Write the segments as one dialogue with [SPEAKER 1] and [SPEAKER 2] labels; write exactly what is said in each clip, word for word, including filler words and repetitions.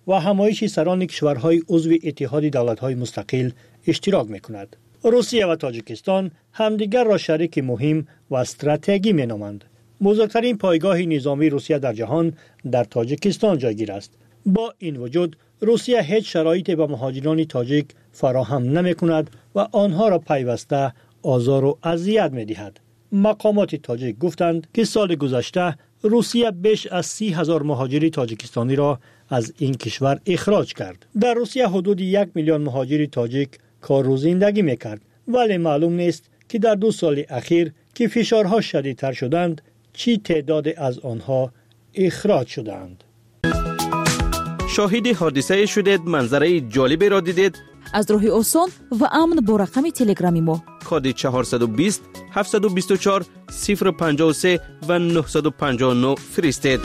[SPEAKER 1] و همایش سران کشورهای عضو اتحاد دولت‌های مستقل اشتراک می‌کند. روسیه و تاجیکستان همدیگر را شریک مهم و استراتژیکی می‌نامند. بزرگترین پایگاه نظامی روسیه در جهان در تاجیکستان جایگیر است. با این وجود روسیه هیچ شرایطی به مهاجران تاجیک فراهم نمی‌کند و آنها را پیوسته آزار و اذیت می‌دهد. مقامات تاجیک گفتند که سال گذشته روسیه بیش از سی هزار مهاجر تاجیکستانی را از این کشور اخراج کرد. در روسیه حدود یک میلیون مهاجر تاجیک کار و زندگی می‌کرد، ولی معلوم نیست که در دو سال اخیر که فشارها شدیدتر شدند چی تعداد از آنها اخراج شدند.
[SPEAKER 2] شاهد حادثه شدید، منظره جالبی را دیدید؟
[SPEAKER 3] از راه آسان و امن با رقم تلگرامی ما
[SPEAKER 2] کد چهارصد و بیست هفتصد و بیست و چهار صفر پنجاه و سه و نهصد و پنجاه و نه فرستید.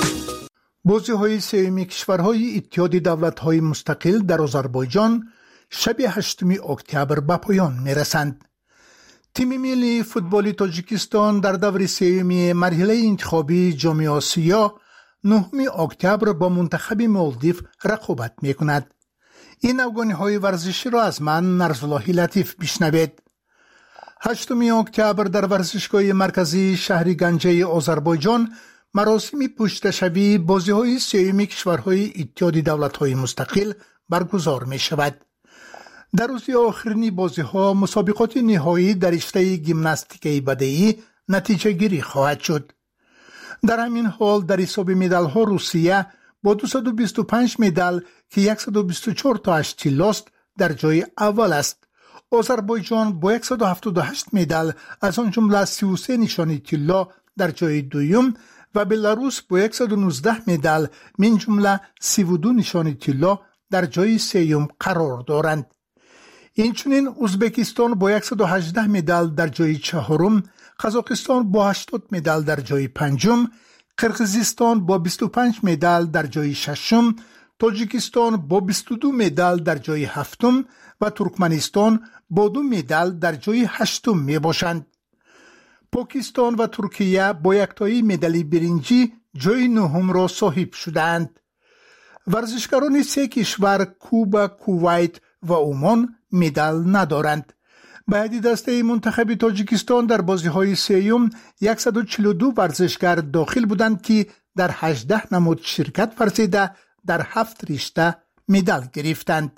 [SPEAKER 4] بازی‌های سوم کشورهای اتحاد دولت‌های مستقل در آذربایجان شب هشتم اکتبر به پایان می‌رسند. تیم ملی فوتبال تاجیکستان در دور سوم مرحله انتخابی جام آسیا نهم اکتبر با منتخب مالدیو رقابت می‌کند. این افغانی‌های ورزشی را از من نرزالله لطیف بشنوید. هشتم اکتبر در ورزشگاه مرکزی شهر گنجه آذربایجان مراسم پشتشوی بازی‌های سوم کشورهای اتحاد دولت‌های مستقل برگزار می‌شود. در روز آخرین بازی‌ها مسابقات نهایی در رشته ژیمناستیک بدنی نتیجه گیری خواهد شد. در همین حال در حساب مدال‌ها روسیه با دویست و بیست و پنج مدال که صد و بیست و چهار تاش طلاست در جای اول است. آذربایجان با صد و هفتاد و هشت مدال از آن جمله سی و سه نشانی طلا در جای دوم و بلاروس با صد و نوزده مدال من جمله سی و دو نشانی طلا در جای سوم قرار دارند. اینچنین ازبکستان با صد و هجده مدال در جای چهارم، قزاقستان با هشتاد مدال در جای پنجم، قرقیزستان با بیست و پنج مدال در جای ششم، تاجیکستان با بیست و دو مدال در جای هفتم و ترکمنستان با دو مدال در جای هشتم می باشند. پاکستان و ترکیه با یکتایی مدال برنجی جای نهم را صاحب شدند. ورزشکاران سه کشور کوبا، کویت و عمان مدال ندارند. بعد دسته منتخب تاجیکستان در بازی‌های سوم صد و چهل و دو ورزشکار داخل بودند که در هجده نماد شرکت ورزیده در هفت رشته مدال گرفتند.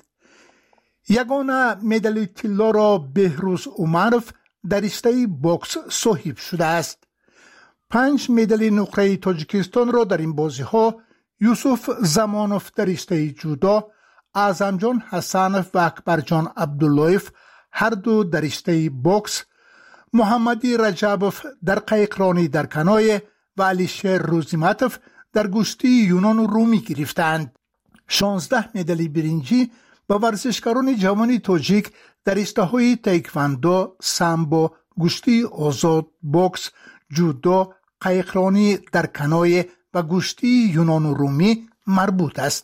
[SPEAKER 4] یگانه مدال طلا را بهروز عمرف در رشته باکس صاحب شده است. پنج مدال نقره تاجیکستان را در این بازی‌ها یوسف زمانوف در رشته جودو، اعظمجان حسنوف و اکبرجان عبداللهیف هر دو در رشته باکس، محمدی رجبوف در قایقرانی در کنایه و علیشیر روزیمتوف در گشتی یونان و رومی گرفتند. شانزده مدال برنجی با ورزشکاران جوان تاجیک در رشته‌های تایکواندو، سامبو، گشتی آزاد، باکس، جودو، قایقرانی در کنایه و گشتی یونان و رومی مربوط است.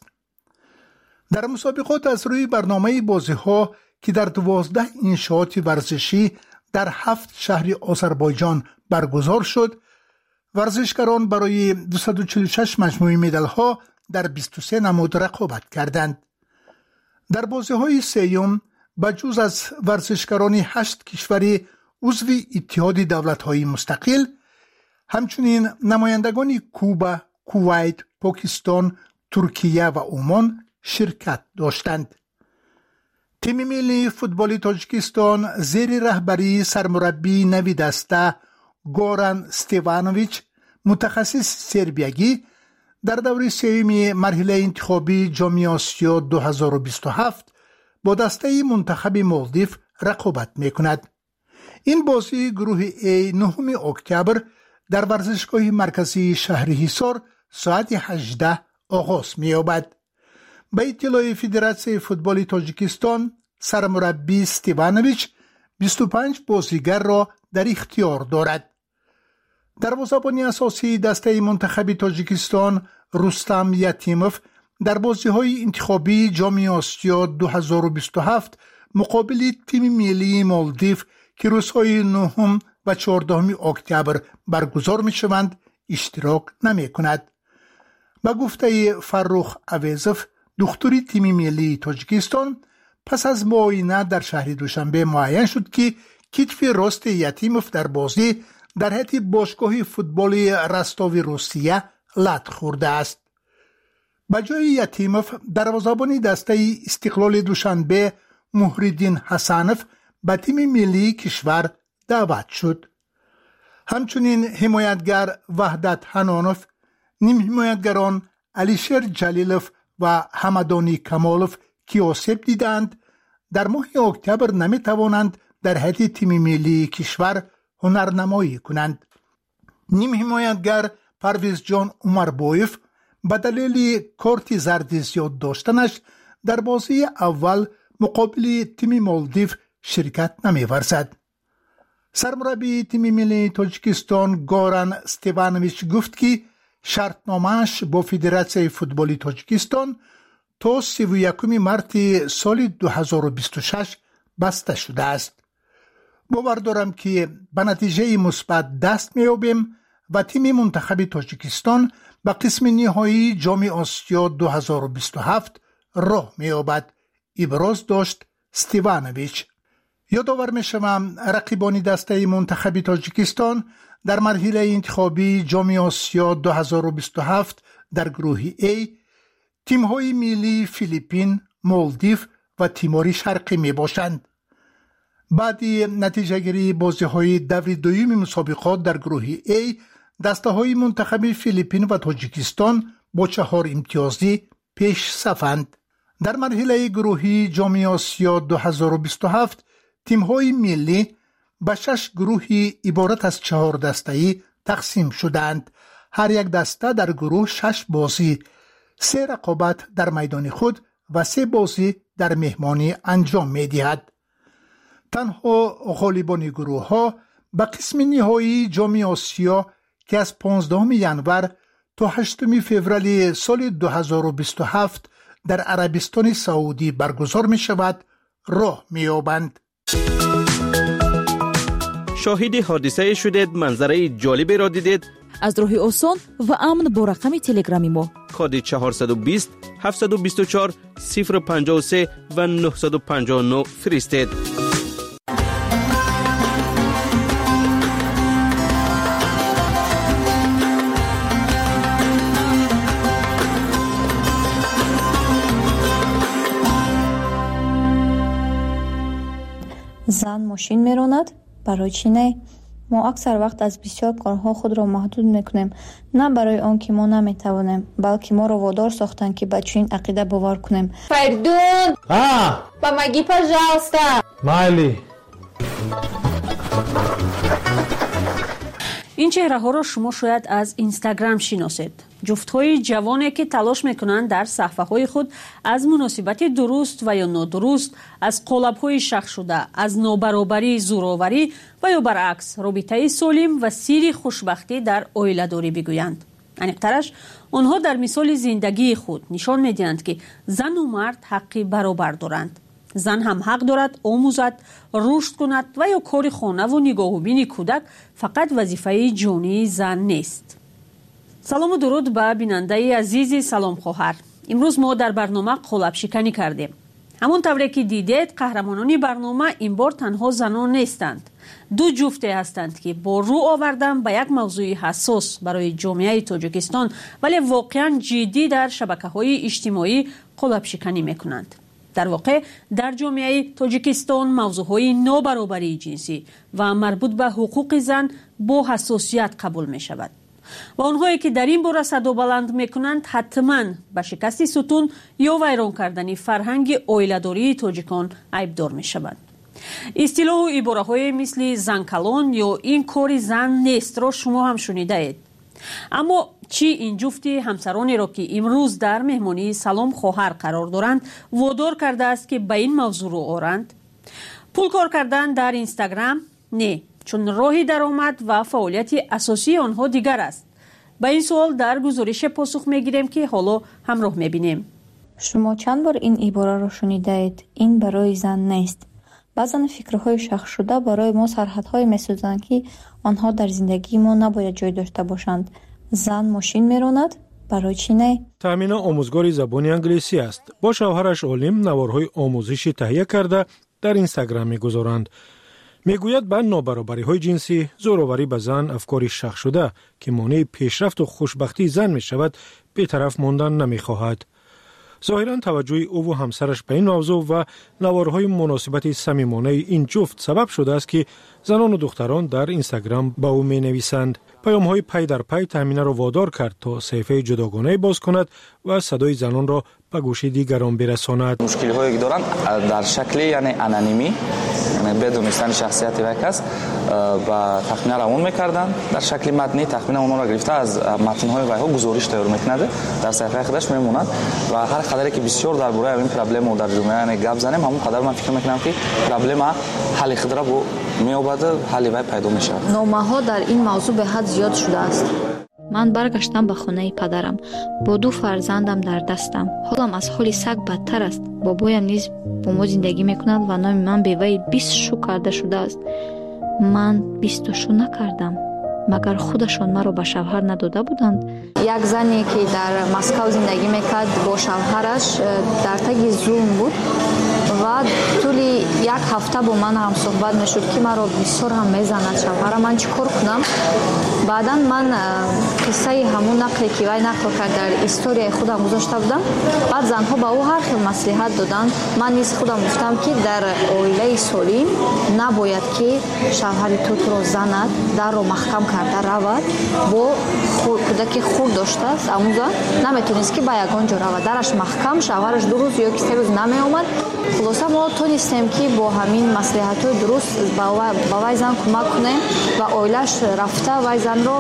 [SPEAKER 4] در مسابقات از روی برنامه بازی‌ها که در دوازده انشاءات ورزشی در هفت شهر آذربایجان برگزار شد، ورزشکاران برای دویست و چهل و شش مجموعه مدال‌ها در بیست و سه نماد رقابت کردند. در بازی‌های سوم بجز از ورزشکاران هشت کشور عضو اتحاد دولت‌های مستقل، همچنین نمایندگان کوبا، کویت، پاکستان، ترکیه و عمان شرکت داشتند. تیم ملی فوتبال تاجیکستان زیر رهبری سرمربی نوی دسته گوران استیوانویچ متخصص سربیایی در دور سوم مرحله انتخابی جام آسیا دو هزار و بیست و هفت با دسته منتخب مالدیو رقابت میکند. این بازی گروه ای نهم اکتبر در ورزشگاه مرکزی شهر حصار ساعت هجده آغاز می‌یابد. به اطلاع فدراسیون فوتبال تاجیکستان، سرمربی استیوانویچ بیست و پنج بازیگر را در اختیار دارد. دروازه‌بان اساسی دسته منتخب تاجیکستان رستم یتیموف در بازی‌های انتخابی جام آسیا دو هزار و بیست و هفت مقابل تیم ملی مالدیو که روزهای نهم و چهاردهم اکتبر برگزار می‌شوند اشتراک نمی‌کند. با گفته فرخ اویزوف دختری تیم ملی تاجیکستان پس از معاینه در شهر دوشنبه معین شد که کتف راست یتیموف در بازی در حیط باشگاه فوتبال رستاو روسیه لط خورده است. به جای یتیموف دروازه‌بان دسته استقلال دوشنبه محی‌الدین حسنوف به تیم ملی کشور دعوت شد. همچنین حمایتگر وحدت حنانوف، نیم حمایتگران علیشیر جلیلوف و حمدانی کمالوف که آسیب دیدند در ماه اکتبر نمی توانند در حیط تیم ملی کشور هنرنمایی کنند. نیم حمایتگر پرویز جان عمربایف به دلیل کارت زرد زیاد داشتنش در بازی اول مقابل تیم مالدیو شرکت نمی ورزد. سرمربی تیم ملی تاجیکستان گوران استیوانویچ گفت که شرطنامه‌اش با فدراسیون فوتبال تاجیکستان تا سی و یکم مارس سال دو هزار و بیست و شش بسته شده است. باور دارم که به نتیجه مثبت دست می‌یابیم و تیم منتخب تاجیکستان به قسم نهایی جام آسیا دو هزار و بیست و هفت راه می‌یابد، ابراز داشت استیوانویچ. یادآور می‌شوم رقیبان دسته منتخب تاجیکستان در مرحله انتخابی جام آسیا دو هزار و بیست و هفت در گروه A تیم‌های ملی فیلیپین، مالدیو و تیمور شرقی میباشند. بعد نتیجه گیری بازی‌های دور دوم مسابقات در گروه A دسته‌های منتخب فیلیپین و تاجیکستان با چهار امتیازی پیش صفند. در مرحله گروهی جام آسیا دو هزار و بیست و هفت تیم‌های ملی به شش گروهی عبارت از چهار دسته‌ای تقسیم شدند. هر یک دسته در گروه شش بازی، سه رقابت در میدان خود و سه بازی در مهمانی انجام می‌دهد. تنها غالبان گروه ها به قسم نهایی جام آسیا که از پانزدهم ژانویه تا هشتم فوریه سال دو هزار و بیست و هفت در عربستان سعودی برگزار می شود راه می یابند.
[SPEAKER 2] شاهد حادثه شدید، منظره جالبی را دیدید؟
[SPEAKER 3] از راه آسان و امن با رقم تلگرامی ما
[SPEAKER 2] کد چهارصد و بیست هفتصد و بیست و چهار صفر پنجاه و سه و نهصد و پنجاه و نه فرستید.
[SPEAKER 5] زن ماشین میراند؟ برای چی نه؟ ما اکثر وقت از بسیار کارها خود را محدود میکنیم، نه برای آن که ما نمیتوانیم، بلکه ما را وادار ساختن که به چنین عقیده باور کنیم.
[SPEAKER 6] Perdón.
[SPEAKER 7] Ah,
[SPEAKER 6] Помоги, пожалуйста.
[SPEAKER 7] Майли.
[SPEAKER 8] این چهره ها را شما شاید از اینستاگرام شناسید. جفت های جوانی که تلاش میکنند در صفحه های خود از مناسبت درست و یا نادرست، از قالب های شخص شده، از نابرابری زورآوری و یا برعکس رابطه سالم و سیر خوشبختی در عائله داری بگویند. انیقترش آنها در مثال زندگی خود نشان میدهند که زن و مرد حقی برابر دارند. زن هم حق دارد آموزد، رشد کند و یا کار خانه و نگاه و بین کودک فقط وظیفه جانی زن نیست. سلام و درود به بیننده عزیز سلام خواهر. امروز ما در برنامه قالب شکنی کردیم. همون طوری که دیدید قهرمانان برنامه این بار تنها زنان نیستند. دو جفته هستند که با رو آوردن به یک موضوع حساس برای جامعه تاجیکستان ولی واقعا جدی در شبکه‌های اجتماعی قالب شکنی میکنند. در واقع در جامعه تاجیکستان موضوعهای نابرابری جنسی و مربوط به حقوق زن با حساسیت قبول می شود و آنهایی که در این باره صدا بلند می کنند حتما به شکست ستون یا ویران کردن فرهنگ عائله‌داری تاجیکان عیبدار می شوند. اصطلاح و عباره های مثل زن کلان یا این کار زن نیست را شما هم شنیده اید. اما چی این جفت همسرانی را که امروز در مهمانی سلام خواهر قرار دارند وادار کرده است که به این موضوع رو آورند؟ پول کار کردن در اینستاگرام؟ نه، چون راه درآمد و فعالیت اساسی آنها دیگر است. به این سوال در گزارش پاسخ میگیریم که حالا همراه میبینیم.
[SPEAKER 5] شما چند بار این عباره را شنیده اید؟ این برای زن نیست. بعضن فکرهای شخص شده برای ما سرحدهای میسازند که آنها در زندگی ما نباید جای داشته باشند. زن ماشین میراند؟ барои чӣ не?
[SPEAKER 1] Тамина омӯзгори забони англисӣ аст. Бо шавҳараш Олим наворҳои омӯзишӣ таҳия карда дар Инстаграм мегузоранд. мегӯяд ба нобаробариҳои ҷинсӣ, зӯроварӣ ба зан, афкори шахшуда ки монеи пешрафту хушбахтии зан мешавад, бетараф мондан намехоҳад. зоҳиран таваҷҷӯҳи ӯву ҳамсараш ба ин мавзӯъ ва наворҳои муносибати самимонаи ин ҷуфт сабаб шудааст, ки занону духтарон дар Инстаграм ба ӯ менависанд. паёмҳои пай дар пай Таъминаро водор кард, то саҳифаи ҷудогонае боз кунад ва садои занонро ба гӯши дигарон берасонад.
[SPEAKER 7] мушкилҳое ки доранд дар шакли яъне анонимӣ, яъне бедонистани шахсияти вай кас ба тахмина равон мекарданд. дар шакли матнӣ тахмина онҳоро гирифта аз матнҳои вайҳо гузориш тайёр мекунад, дар саҳифаи худаш мемонад ва ҳар қадаре ки бисёр дар бораи ин проблема дар ҷомеа яъне гап занем, ҳамон қадар ман фикр мекунам ки проблема ҳалли худро бо меёбад, ҳалли вай пайдо мешавад.
[SPEAKER 5] номаҳо дар ин мавзӯъ беҳад зиёд шудааст. ман баргаштам ба хонаи падарам. бо ду фарзандам дар дастам. ҳолам аз ҳоли саг бадтар аст. бобоям низ бо мо зиндагӣ мекунад ва номи ман беваи бистшу карда шудааст. ман бистушу накардам. магар худашон маро ба шавҳар надода буданд? як зане ки дар Москав зиндагӣ мекард бо шавҳараш дар таги зулм буд ва тӯли як ҳафта бо ман ҳам суҳбат мешуд ки маро бисёр ҳам мезанад шавҳарам, ман чӣ кор кунам? баъдан ман қиссаи ҳамун нақле ки вай нақл кард дар историяи худам гузошта будам. баъд занҳо ба ӯ ҳар хел маслиҳат доданд. ман низ худам гуфтам ки дар оилаи солим набояд ки шавҳари ту туро занад, дарро маҳкам карда равад, бо кӯдаки хурд доштааст амуза наметонист ки ба ягон ҷо равад, дараш маҳкам, шавҳараш ду рӯз ё ки се рӯз намеомад. хулоса мо тонистем ки бо ҳамин маслиҳатҳои дуруст ба вай зан кӯмак кунем ва оилаш рафта вай занро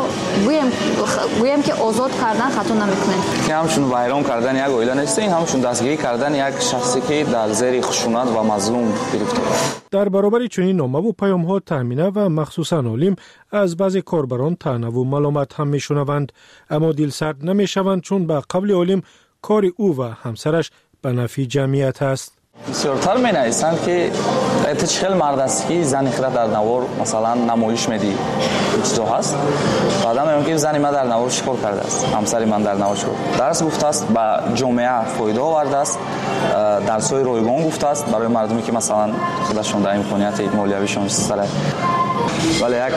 [SPEAKER 5] гӯем ки озод кардан хато намекунем.
[SPEAKER 7] ҳамчун вайрон кардани як оила нест, ин ҳамчун дастгирӣ кардани як шахсе ки дар зери хушунат ва мазлум гирифтор.
[SPEAKER 1] дар баробари чунин номаву паёмҳо Таъмина ва махсусан Олим аз баъзе корбарон таънаву маломат ҳам мешунаванд, аммо дилсард намешаванд, чун ба қавли Олим кори ӯ ва ҳамсараш ба нафъи ҷамъият аст.
[SPEAKER 7] бисёртар менависанд ки эта чӣ хел мард аст ки зани худро дар навор масалан намоиш медиҳӣ, чизо ҳаст. баъдан меён ки зани ман дар навор чӣ кор кардааст, ҳамсари ман дар навор чӣ кор дарс гуфтааст, ба ҷомеа фоида овардааст, дарсҳои ройгон гуфтааст барои мардуме ки масалан худашон дар имконияти молиявишон сара. вале як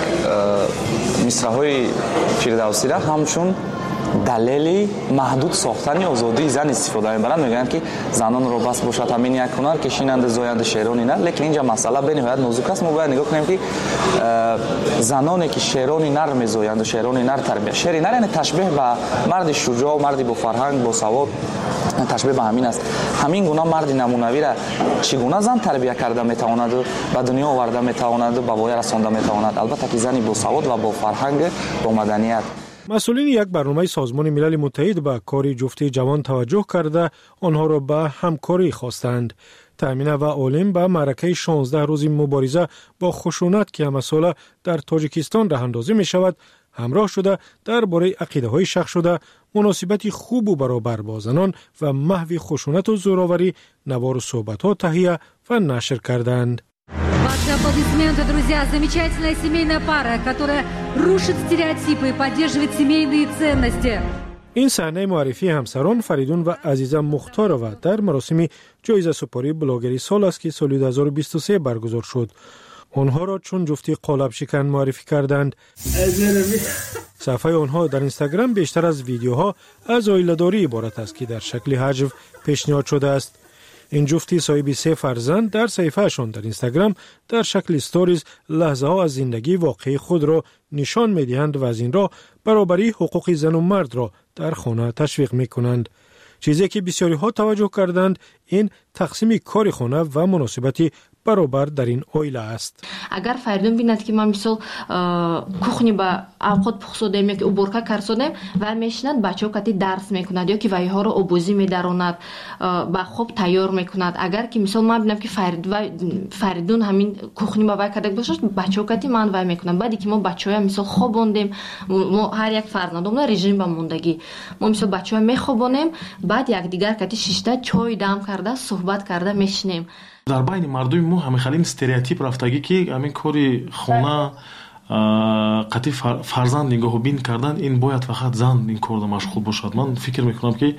[SPEAKER 7] мисраҳои фирдавсира ҳамчун далели маҳдуд сохтани озодии зан истифода мебаранд. мегӯянд ки занонро бас бошад ҳамин як ҳунар, кишинанду зоянду шерони нар. лекин инҷа масъала бениҳоят нозук аст. мо бояд нигоҳ кунем ки заноне ки шерони нар мезоянду шерони нар тарбия. шери нар яъне ташбеҳ ба марди шуҷоъ, марди бо фарҳанг, бо савод, ташбеҳ ба ҳамин аст. ҳамин гуна марди намунавира чӣ гуна зан тарбия карда метавонаду ба дунё оварда метавонаду ба воя расонда метавонад? албатта ки зани бо савод ва бо фарҳанг, бо маданият.
[SPEAKER 1] масъулини як барномаи Созмони Милали Муттаҳид ба кори ҷуфти ҷавон таваҷҷӯҳ карда, онҳоро ба ҳамкорӣ хостанд. Таъмина ва Олим ба маъракаи шонздаҳ рӯзи мубориза бо хушунат ки ҳамасола дар Тоҷикистон раҳандозӣ мешавад, ҳамроҳ шуда дар бораи ақидаҳои шахшуда, муносибати хубу баробар бо занон ва маҳви хушунату зӯроварӣ навору суҳбатҳо таҳия ва нашр карданд.
[SPEAKER 9] Ваши аплодисменты, друзья. Замечательная семейная пара, которая рушит стереотипы и поддерживает семейные ценности.
[SPEAKER 1] ин саҳнаи муаррифии ҳамсарон Фаридун ва Азиза Мухторова дар маросими ҷоизасупории блогери сол аст ки соли ду ҳазору бисту се баргузор шуд. онҳоро чун ҷуфти қолабшикан муаррифӣ карданд. саҳифаи онҳо дар Инстаграм бештар аз видеоҳо аз оиладорӣ иборат аст ки дар шакли ҳаҷв пешниҳод шудааст. ин ҷуфти соҳиби се фарзанд дар саҳифаашон дар Инстаграм дар шакли сториз лаҳзаҳо аз зиндагии воқеии худро нишон медиҳанд ва аз ин роҳ баробарии ҳуқуқи зану мардро дар хона ташвиқ мекунанд. чизе ки бисёриҳо таваҷҷӯҳ карданд, ин тақсими кори хона ва муносибати баробар дар ин оила аст.
[SPEAKER 10] агар Фаридун бинад ки ман мисол кухни ба авқот пухсодем ё ки уборка карсодем, ва мешинад бачаҳо кати дарс мекунад ё ки вайҳоро обозӣ медаронад, ба хоб тайёр мекунад. агар ки мисол ман бинам ки Фаридун ҳамин кухни ба вай карда бошад, бачаҳо кати ман вай мекунад. баъде ки мо бачаҳоя мисол хобондем, мо ҳар як фарзандомна режим ба мондагӣ, мо мисол бачаҳоя мехобонем, баъд якдигар кати шишта чой дам карда суҳбат карда мешинем.
[SPEAKER 11] дар байни мардуми мо ҳамин халин стереотип рафтагӣ ки ҳамин кори хона қатъи фарзанд нигоҳубин кардан ин бояд фақат зан ин корда машғул бошад. Ман фикр мекунам ки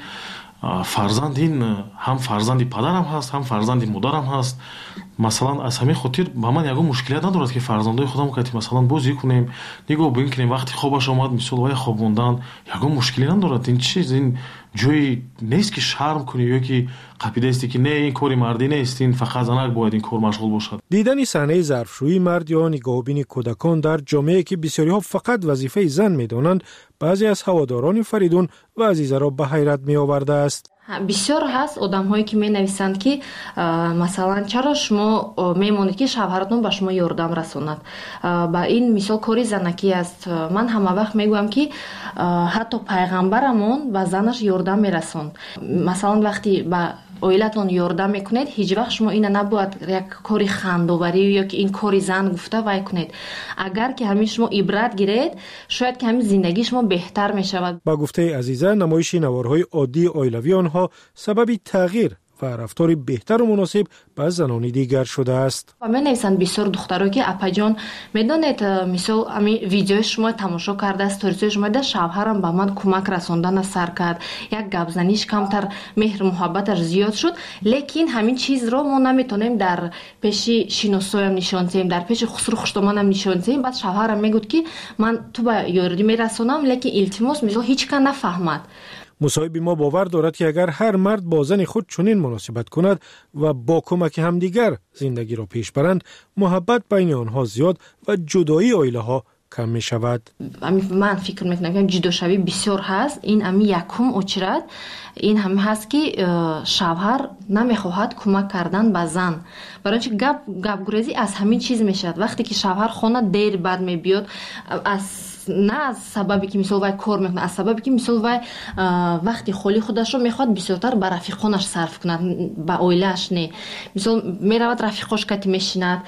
[SPEAKER 11] фарзанд ин ҳам фарзанди падарам ҳаст, ҳам фарзанди модарам ҳаст. Масалан аз ҳамин хотир ба ман ягон мушкилият надорад ки фарзандои худам кати масалан бозӣ кунем, нигоҳ бин кунем, вақти хобаш омад мисол вай хоб мондан ягон мушкилӣ надорад. Ин чиз ин ҷои нест ки шарм кунӣ ё ки қапидасти ки не ин кори мардӣ нест, ин фақат занак бояд ин кор машғул бошад.
[SPEAKER 12] дидани саҳнаи зарфшӯии мард ё нигоҳубини кӯдакон дар ҷомеае ки бисёриҳо фақат вазифаи зан медонанд, баъзе аз ҳаводорони Фаридун ва Азизаро ба ҳайрат меовардааст.
[SPEAKER 10] бисёр ҳаст одамҳое ки менависанд ки масалан чаро шумо мемонед ки шавҳаратон ба шумо ёрдам расонад. Ба ин мисол кори занакӣ аст. Ман ҳама вақт мегӯям ки ҳатто пайғамбарамон ба занаш ёрдам мерасонд. Масалан вақти ба оилатон ёрдам мекунед, ҳеҷ вақт шумо ина набояд як кори хандоварӣ ё ки ин кори зан гуфта вай кунед. Агар ки ҳамин шумо ибрат гиред, шояд ки ҳамин зиндагии шумо беҳтар мешавад.
[SPEAKER 12] ба гуфтаи Азиза, намоиши наворҳои оддии оилавии онҳо сабаби тағйир ва рафтори беҳтару муносиб ба занони дигар шудааст.
[SPEAKER 10] Ва менависанд бисёр духтаро ки апаҷон медонед мисол ами видеои шумо тамошо карда, сторисои шумо да шавҳарам ба ман кӯмак расондана сар кард, як гапзаниш камтар меҳру муҳаббаташ зиёд шуд, лекин ҳамин чизро мо наметонем дар пеши шиносоям нишон диҳем, дар пеши хусру хуштоманам нишон диҳем. Баъд шавҳарам мегӯд ки ман ту ба ёрдӣ мерасонам, лекин илтимос мисол ҳеҷ кан нафаҳмад.
[SPEAKER 12] мусоҳиби мо бовар дорад ки агар ҳар мард бо зани худ чунин муносибат кунад ва бо кӯмаки ҳамдигар зиндагиро пеш баранд, муҳаббат байни онҳо зиёд ва ҷудоии оилаҳо кам мешавад.
[SPEAKER 10] Ман фикр мекунам ки ҷудошавӣ бисёр ҳаст. Ин ами якум очрат ин ҳам ҳаст ки шавҳар намехоҳад кӯмак кардан ба зан. Барои чи гап гапгурезӣ аз ҳамин чиз мешавад. Вақте ки шавҳар хона дер бад мебиёд, аз на аз сабаби ки мисол вай кор мекунад, аз сабаби ки мисол вай вақти холи худашро мехоҳад бисёртар ба рафиқонаш сарф кунад, ба оилааш не. Мисол меравад рафиқош кати мешинад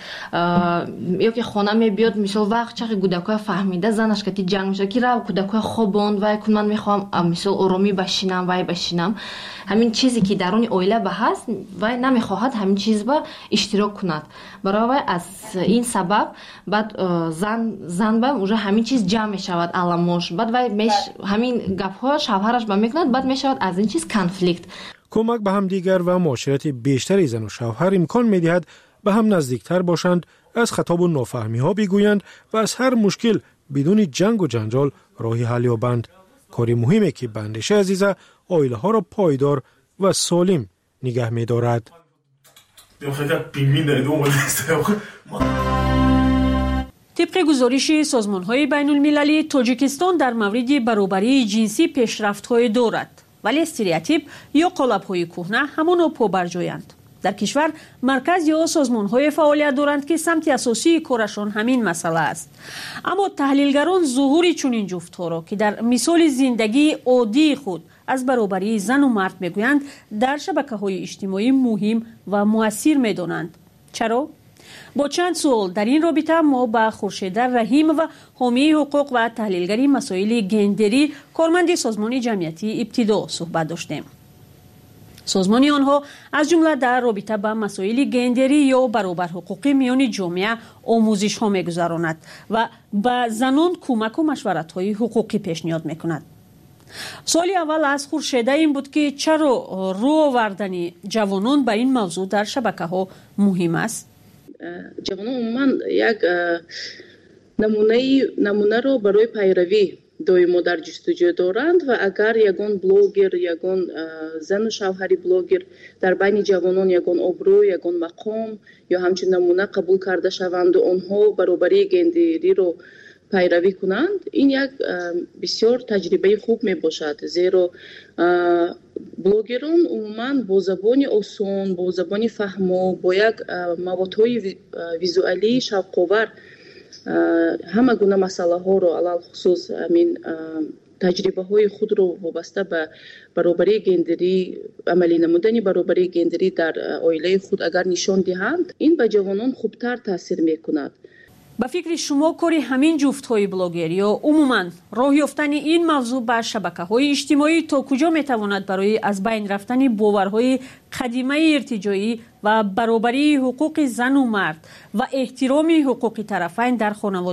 [SPEAKER 10] ё ки хона мебиёд, мисол вақт чақи кӯдакоя фаҳмида занаш кати ҷанг мешавад ки рав кӯдакоя хобонд, вай кун, ман мехоҳам мисол оромӣ башинам, вай башинам. Ҳамин чизе ки даруни оила ба ҳаст, вай намехоҳад ҳамин чиз ба иштирок кунад. Барои вай аз ин сабаб баъд зан зан ба уже ҳамин чиз ҷамъ мешавад аламош, баъд вай меш ҳамин гапҳо шавҳараш ба мекунад, баъд мешавад аз ин чиз конфликт.
[SPEAKER 12] кӯмак ба ҳамдигар ва муоширати бештари зану шавҳар имкон медиҳад ба ҳам наздиктар бошанд, аз хатобу нофаҳмиҳо бигӯянд ва аз ҳар мушкил бидуни ҷангу ҷанҷол роҳи ҳал ёбанд. кори муҳиме ки ба андешаи Азиза оилаҳоро пойдор ва солим нигаҳ медорад.
[SPEAKER 8] طبق گزارش سازمان‌های بین‌المللی، تاجیکستان در مورد برابری جنسی پیشرفت‌های دارد، ولی استریوتیپ یا قالب‌های کهنه همانا پابرجایند. در کشور مرکز یا سازمان‌های فعالیت دارند که سمت اساسی کارشان همین مسئله است. اما تحلیلگران ظهور چنین جفت‌ها را که در مثال زندگی عادی خود از برابری زن و مرد میگویند، در شبکه‌های اجتماعی مهم و مؤثر می‌دانند. چرا؟ با چند سوال در این رابطه ما با خورشیده رحیم و حامی حقوق و تحلیلگری مسائل گندری کارمند سازمان جمعیتی ابتدا صحبت داشتیم. سازمان آنها از جمله در رابطه با مسائل گندری یا برابر حقوقی میان جامعه آموزش ها میگذراند و به زنان کمک و مشورت های حقوقی پیشنهاد میکند. سوال اول از خورشیده این بود که چرا رو آوردن جوانان به این موضوع در شبکه ها مهم است؟
[SPEAKER 13] جوانان عموما یک نمونه نمونه رو برای پیروی دویمو در جستجو دارند و اگر یگان بلوگر، یگان زن و شوهری بلوگر در بین جوانان یگان ابرو، یگان مقام یا همچنین نمونه قبول کرده شوند و آنها برابری گندری رو پیروی کنند، این یک بسیار تجربه خوب می باشد، زیرا بلوگران عموما با زبان آسان، با زبان فهمو، با یک موادهای ویزوالی شوق‌آور همه گونه مسئله ها رو علل خصوص امین تجربه های خود رو وابسته به برابری گندری، عملی نمودن برابری گندری در عائله خود اگر نشان دهند، این به جوانان خوبتر تاثیر میکند.
[SPEAKER 8] با فکر شما کاری همین جفت های بلاگر یا عموما راه یافتن این موضوع بر شبکه های اجتماعی تا کجا میتواند برای از بین رفتن باورهای قدیمه ارتجاعی و برابری حقوق زن و مرد و احترام حقوق طرفین در خانواده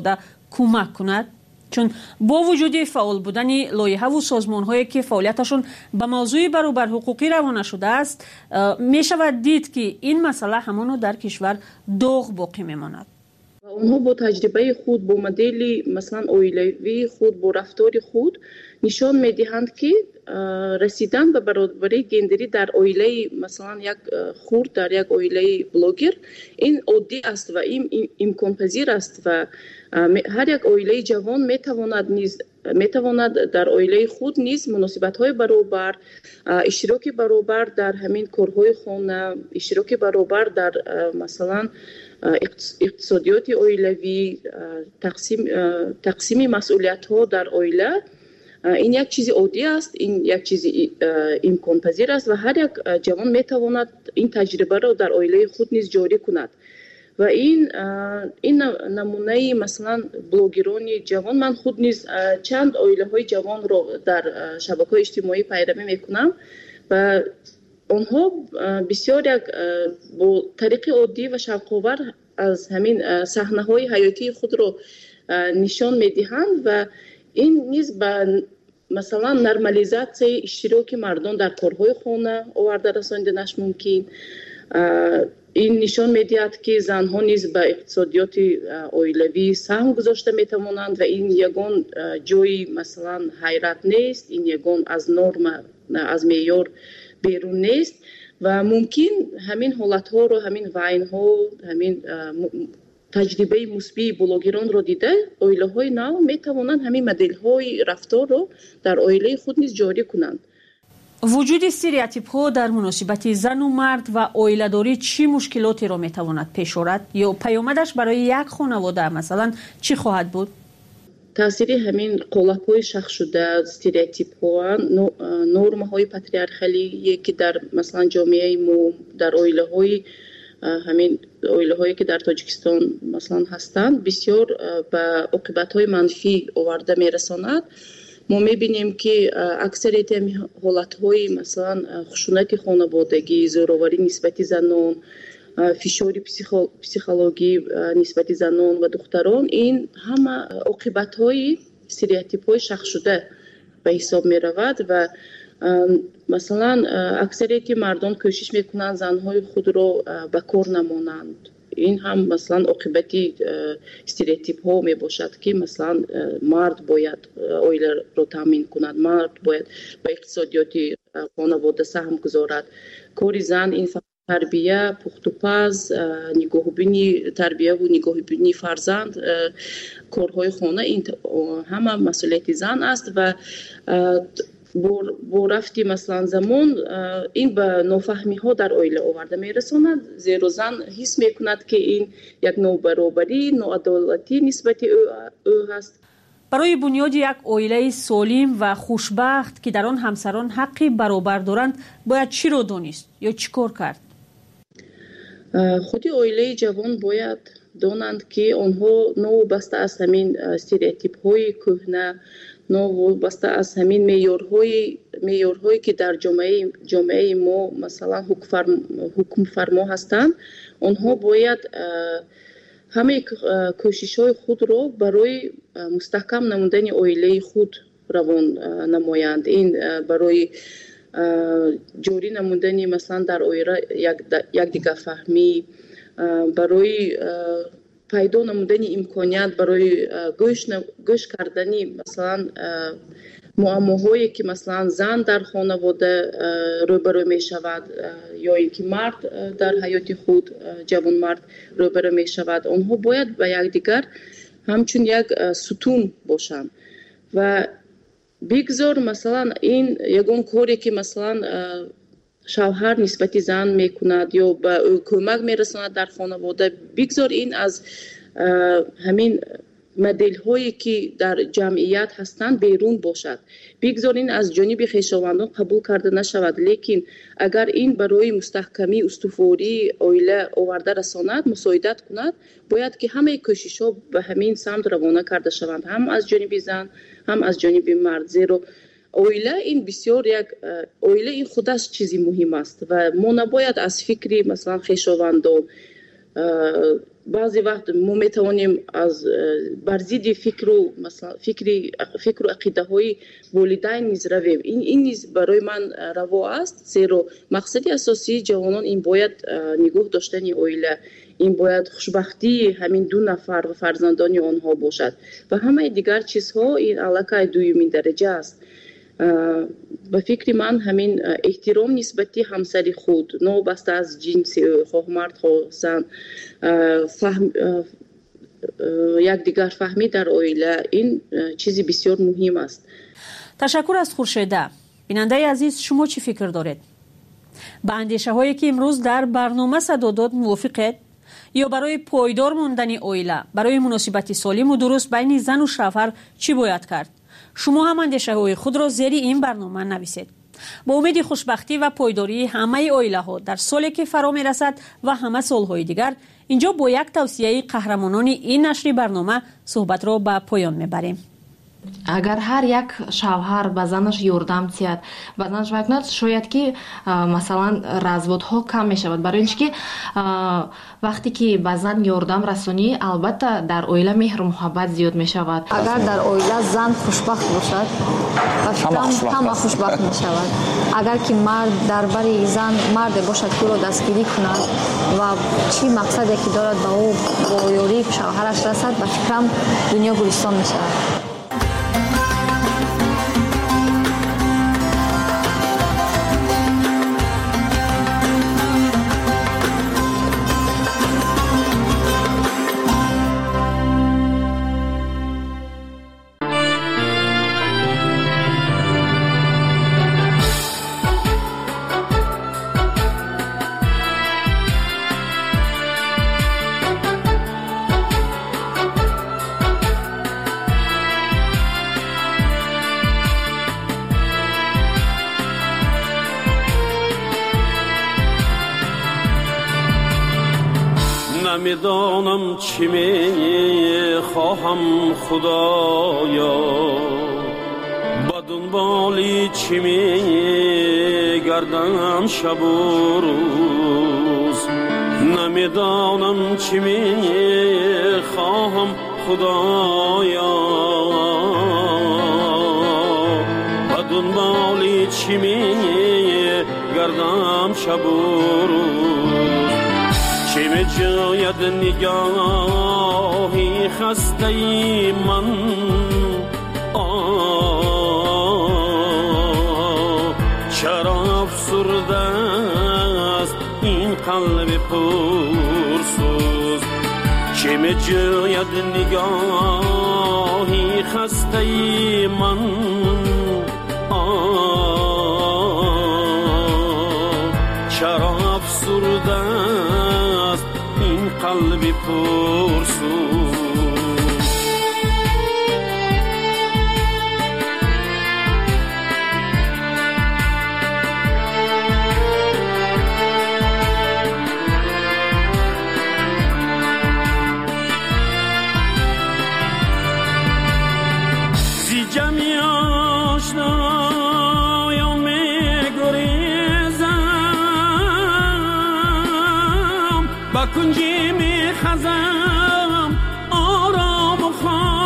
[SPEAKER 8] کمک کند؟ چون با وجود فعال بودن لایحه و سازمان‌هایی که فعالیتشون به موضوع برابر حقوقی روانه شده است، می شود دید که این مسئله همانو در کشور داغ باقی میماند.
[SPEAKER 13] اونها با تجربه خود، با مدل مثلا اویلوی خود، با رفتار خود نشان میدهند که رسیدن به برابری گندری در اویله مثلا یک خورد، در یک اویله بلوگر، این عادی است و این امکان پذیر است و هر یک اویله جوان میتواند نیز میتواند در اویله خود نیز مناسبت‌های برابر، اشتراک برابر در همین کارهای خانه، اشتراک برابر در مثلا اقتصادیات اویلوی، تقسیم تقسیم مسئولیت‌ها در اویله، این یک چیز عادی است، این یک چیز امکان پذیر است و هر یک جوان میتواند این تجربه را در اویله خود نیز جاری کند و این این نمونه مثلا بلوگران جوان، من خود نیز چند اویله های جوان را در شبکه‌های اجتماعی پیروی میکنم و آنها بسیار یک با طریق عادی و شوق‌آور از همین صحنه‌های حیاتی خود را نشان میدهند و این نیز به مثلا نرمالیزاسیای اشتراک مردان در کارهای خانه آورده رساندنش ممکن. این نشان میدهد که زنها نیز به اقتصادیات اویلوی سهم گذاشته میتوانند و این یگان جای مثلا حیرت نیست، این یگان از نرم از معیار بیرون نیست و ممکن همین حالت ها رو، همین وین ها، همین تجربه مثبت بلوگران رو دیده اویله های نو می توانند همین مدل های رفتار رو در اویله خود نیز جاری کنند.
[SPEAKER 8] وجود استریوتیپ ها در مناسبت زن و مرد و اویله داری چی مشکلاتی رو می تواند پیش آورد یا پیامدش برای یک خانواده مثلا چی خواهد بود؟
[SPEAKER 13] تاثیر همین قالب های شخص شده، استریوتیپ ها، نرم های پاتریارخالی که در مثلا جامعه ما، در اویله های همین اویله هایی که در تاجیکستان مثلا هستند بسیار به عاقبت های منفی آورده میرساند. ما میبینیم که اکثریت حالت های مثلا خشونت خانوادگی، زوراوری نسبت زنان، فشار پسیخولوژی نسبت زنان و دختران، این همه عاقبت های استریوتیپ های شخص شده به حساب می رود و مثلا اکثریت مردان کوشش میکنند زنهای خود را به کار نمانند. این هم مثلا عاقبتی استریوتیپ ها می باشد که مثلا مرد باید اویله را تامین کند، مرد باید به اقتصادیات خانواده سهم گذارد. کار زن این فقط تربیه، پخت و پز، نگاهبینی تربیه و نگاهبینی فرزند، کارهای خانه، این همه مسئولیت زن است و با رفتی مثلا زمان این به نافهمی ها در اویله آورده میرساند، زیرا زن حس میکند که این یک نابرابری، ناعدالتی نسبت او هست.
[SPEAKER 8] برای بنیاد یک اویله سالم و خوشبخت که در آن همسران حقی برابر دارند باید چی رو دانست یا چی کار کرد؟
[SPEAKER 13] خودی اویله جوان باید دانند که آنها نوابسته از همین استریوتیپ های کهنه، نوابسته از همین معیارهای معیارهایی که در جامعه جامعه ما مثلا حکم فرما هستند، آنها باید همه کوشش های خود را برای مستحکم نمودن اویله خود روان نمایند. این برای جوری نمودن مثلا در اویله یک دیگر فهمی، برای پیدا نمودن امکانیت برای گوش گوش کردنی مثلا معماهایی که مثلا زن در خانواده روبرو می شود یا اینکه مرد در حیات خود، جوان مرد روبرو می شود، آنها باید به یکدیگر همچون یک ستون باشند و بگذار مثلا این یگان کاری که مثلا شوهر نسبت زن میکند یا به او کمک میرساند در خانواده، بگذار این از همین مدل هایی که در جمعیت هستند بیرون باشد، بگذار این از جانب خویشاوندان قبول کرده نشود. لیکن اگر این برای مستحکمی استواری اویله آورده رساند، مساعدت کند، باید که همه کوشش ها به همین سمت روانه کرده شوند، هم از جانب زن هم از جانب مرد. زیرا اویله این بسیار یک اویله این خودش چیزی مهم است و ما نباید از فکری مثلا خویشاوندان بعضی وقت ما میتوانیم از بر ضد فکر و مثلا فکری فکر و عقیده های والدین نیز رویم. این این نیز برای من روا است، زیرا مقصد اساسی جوانان این باید نگاه داشتن عائله، این باید خوشبختی همین دو نفر و فرزندان آنها باشد و همه دیگر چیزها این علاقه دومین درجه است. به فکر من همین احترام نسبتی همسری خود، نابسته از جنس خواه مرد خواه زن، فهم یک دیگر فهمی در عائله، این چیزی بسیار مهم است.
[SPEAKER 8] تشکر از خورشیده. بیننده عزیز، شما چی فکر دارید؟ با اندیشه هایی که امروز در برنامه صدا داد موافقید؟ یا برای پایدار ماندن عائله، برای مناسبت سالم و درست بین زن و شوهر چی باید کرد؟ شما هم اندیشه های خود را زیر این برنامه نویسید. با امید خوشبختی و پایداری همه عائله ها در سالی که فرا می رسد و همه سالهای دیگر، اینجا با یک توصیه قهرمانان این نشر برنامه صحبت را به پایان می بریم.
[SPEAKER 10] اگر هر یک شوهر به زنش یاردم تیاد به زنش وکند، شاید که مثلا разводها کم می شود. برای اینکه وقتی که به زن یاردم رسونی، البته در عائله مهر و محبت زیاد می شود.
[SPEAKER 5] اگر در عائله زن خوشبخت باشد و فکرم همه خوشبخت می شود. اگر که مرد در بری زن مرد باشد که را دستگیری کند و چی مقصدی که دارد به او با یاری شوهرش رسد، به فکرم دنیا گلستان می شود.
[SPEAKER 14] نمیدانم چی می خواهم خدایا، با دنبالی چی می گردم شب و روز. نمیدانم چی می خواهم خدایا، با دنبالی چی می گردم شب و روز. چه می جاید نگاهی خسته من، آه چرا افسرده است این قلب پرسوز. چه می جاید نگاهی خسته من، آه چرا افسرده قلبی پرسوز. زی جمعی آشنایان می گریزم، با کنجی می خزم آرام و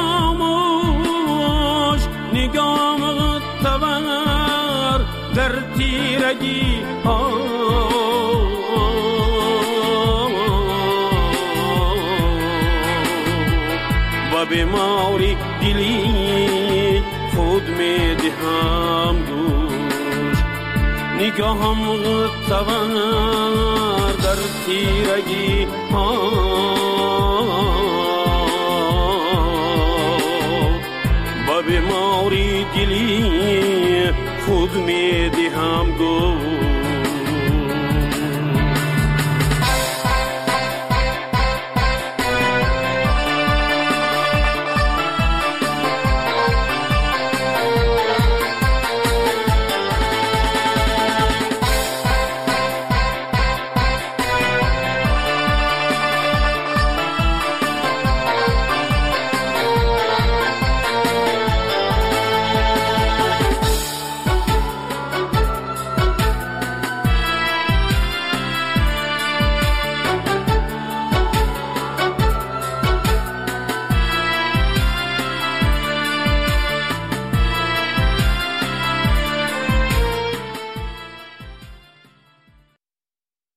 [SPEAKER 14] خاموش. نگام تور در تیرگی ها، و بیماری دلی خود می دهم دوش. نگاهم تور در تیرگی ها، با بیماری دلی خود می دهم گوش.